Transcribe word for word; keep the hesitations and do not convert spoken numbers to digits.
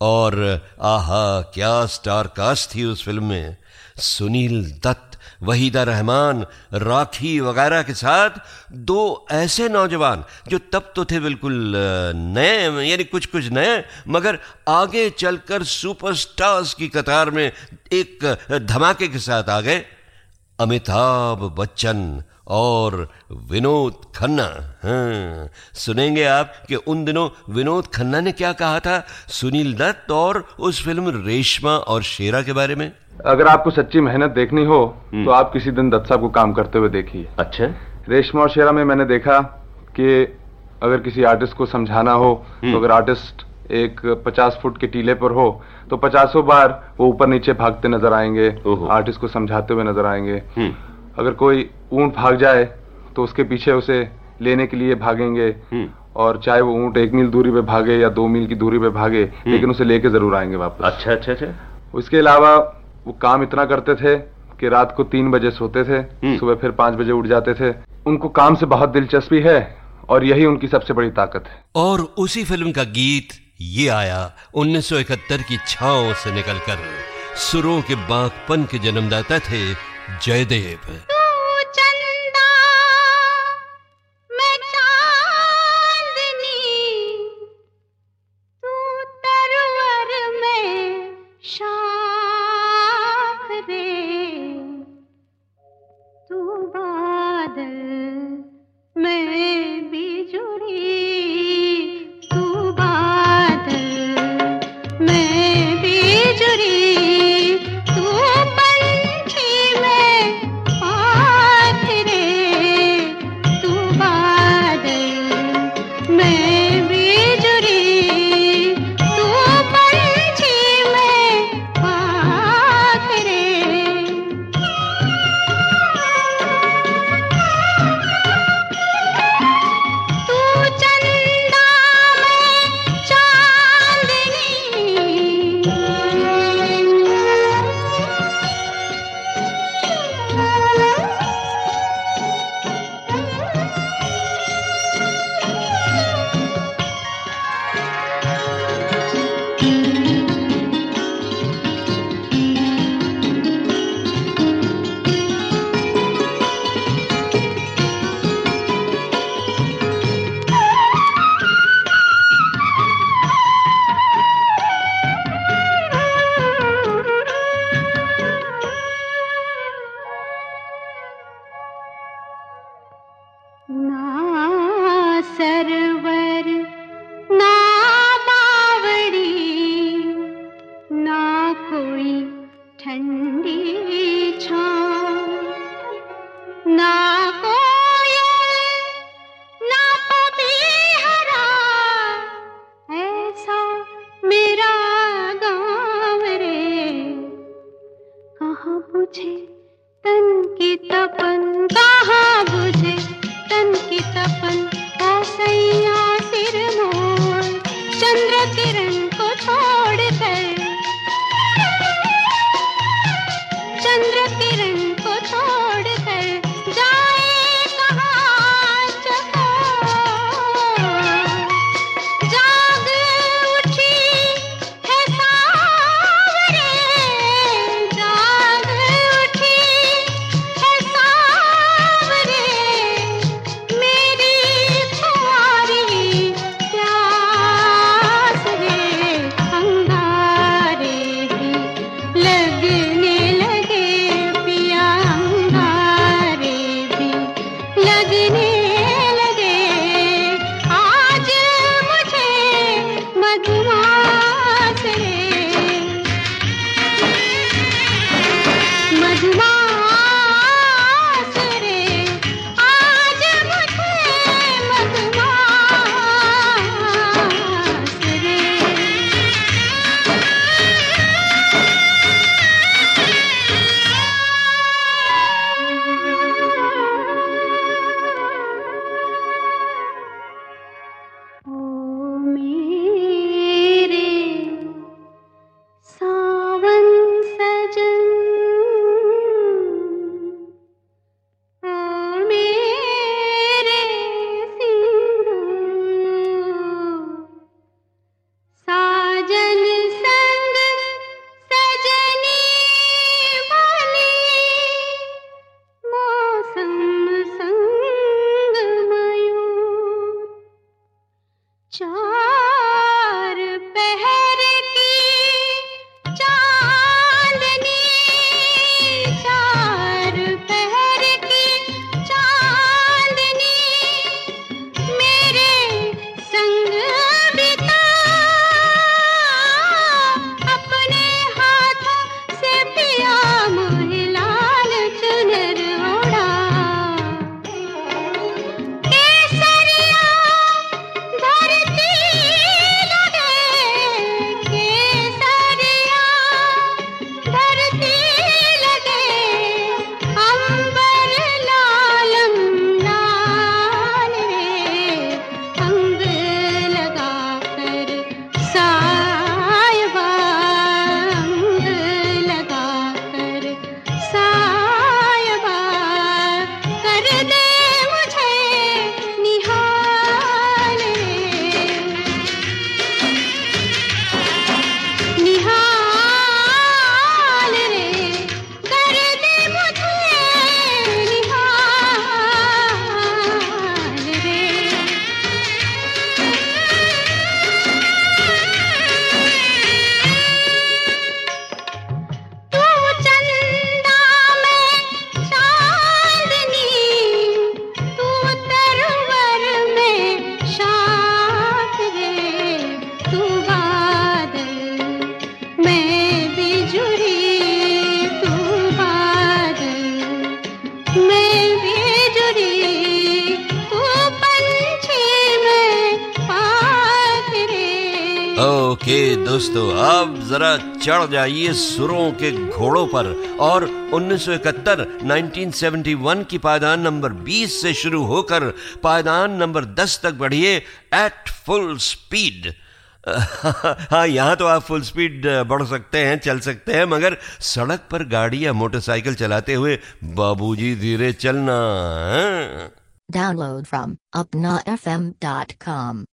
और आहा क्या स्टार कास्ट थी उस फिल्म में। सुनील दत्त, वहीदा रहमान, राखी वगैरह के साथ दो ऐसे नौजवान जो तब तो थे बिल्कुल नए, यानी कुछ कुछ नए, मगर आगे चलकर सुपरस्टार्स की कतार में एक धमाके के साथ आ गए। अमिताभ बच्चन और विनोद खन्ना। हाँ, सुनेंगे आप कि उन दिनों विनोद खन्ना ने क्या कहा था सुनील दत्त और उस फिल्म रेशमा और शेरा के बारे में। अगर आपको सच्ची मेहनत देखनी हो तो आप किसी दिन दत्त साहब को काम करते हुए देखिए। अच्छा। रेशमा और शेरा में मैंने देखा कि अगर किसी आर्टिस्ट को समझाना हो तो अगर आर्टिस्ट एक पचास फुट के टीले पर हो तो पचासों बार वो ऊपर नीचे भागते नजर आएंगे, आर्टिस्ट को समझाते हुए नजर आएंगे। अगर कोई ऊंट भाग जाए तो उसके पीछे उसे लेने के लिए भागेंगे, और चाहे वो ऊंट एक मील दूरी पे भागे या दो मील की दूरी पे भागे, लेकिन उसे लेके जरूर आएंगे वापस। अच्छा अच्छा अच्छा। उसके अलावा वो काम इतना करते थे कि रात को तीन बजे सोते थे, सुबह फिर पांच बजे उठ जाते थे। उनको काम से बहुत दिलचस्पी है और यही उनकी सबसे बड़ी ताकत है। और उसी फिल्म का गीत ये आया उन्नीस सौ इकहत्तर की छांव से निकलकर। सुरों के बागपन के जन्मदाता थे जयदेव। दोस्तों, अब जरा चढ़ जाइए सुरों के घोड़ों पर और उन्नीस सौ इकहत्तर उन्नीस सौ इकहत्तर की पायदान नंबर बीस से शुरू होकर पायदान नंबर दस तक बढ़िए एट फुल स्पीड। हाँ, यहाँ तो आप फुल स्पीड बढ़ सकते हैं, चल सकते हैं, मगर सड़क पर गाड़ी या मोटरसाइकिल चलाते हुए बाबूजी धीरे चलना। Download from upna f m dot com